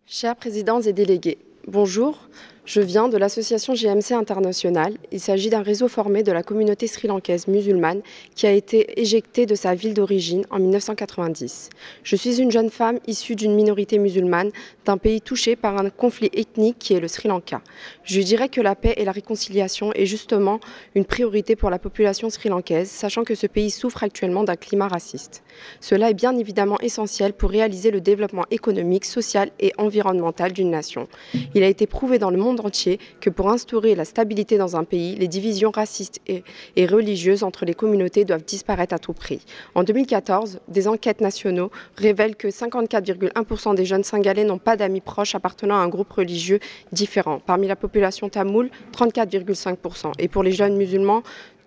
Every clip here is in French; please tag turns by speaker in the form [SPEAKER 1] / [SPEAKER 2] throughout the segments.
[SPEAKER 1] Chers présidents et délégués, bonjour. Je viens de l'association GMC International. Il s'agit d'un réseau formé de la communauté sri-lankaise musulmane qui a été éjectée de sa ville d'origine en 1990. Je suis une jeune femme issue d'une minorité musulmane d'un pays touché par un conflit ethnique qui est le Sri Lanka. Je dirais que la paix et la réconciliation est justement une priorité pour la population sri-lankaise, sachant que ce pays souffre actuellement d'un climat raciste. Cela est bien évidemment essentiel pour réaliser le développement économique, social et environnemental d'une nation. Il a été prouvé dans le monde entier que pour instaurer la stabilité dans un pays, les divisions racistes et religieuses entre les communautés doivent disparaître à tout prix. En 2014, des enquêtes nationaux révèlent que 54,1% des jeunes Singalais n'ont pas d'amis proches appartenant à un groupe religieux différent. Parmi la population tamoule, 34,5%. Et pour les jeunes musulmans,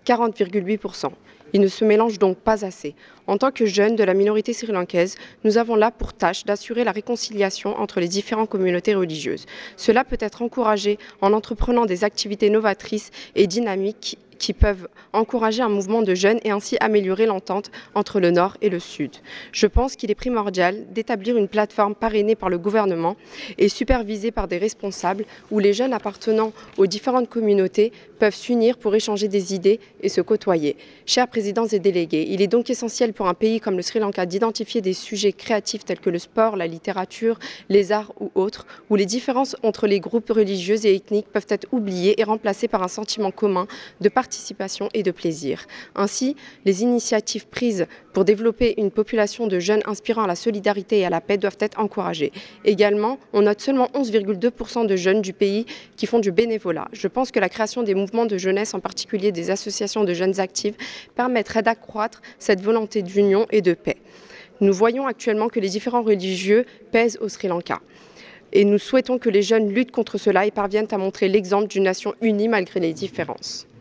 [SPEAKER 1] 40,8%. Ils ne se mélangent donc pas assez. En tant que jeunes de la minorité sri-lankaise, nous avons là pour tâche d'assurer la réconciliation entre les différentes communautés religieuses. Cela peut être encouragé en entreprenant des activités novatrices et dynamiques qui peuvent encourager un mouvement de jeunes et ainsi améliorer l'entente entre le Nord et le Sud. Je pense qu'il est primordial d'établir une plateforme parrainée par le gouvernement et supervisée par des responsables où les jeunes appartenant aux différentes communautés peuvent s'unir pour échanger des idées et se côtoyer. Chers présidents et délégués, il est donc essentiel pour un pays comme le Sri Lanka d'identifier des sujets créatifs tels que le sport, la littérature, les arts ou autres, où les différences entre les groupes religieux et ethniques peuvent être oubliées et remplacées par un sentiment commun de participation et de plaisir. Ainsi, les initiatives prises pour développer une population de jeunes inspirant à la solidarité et à la paix doivent être encouragées. Également, on note seulement 11,2% de jeunes du pays qui font du bénévolat. Je pense que la création des mouvements de jeunesse, en particulier des associations de jeunes actives, permettrait d'accroître cette volonté d'union et de paix. Nous voyons actuellement que les différents religieux pèsent au Sri Lanka. Et nous souhaitons que les jeunes luttent contre cela et parviennent à montrer l'exemple d'une nation unie malgré les différences.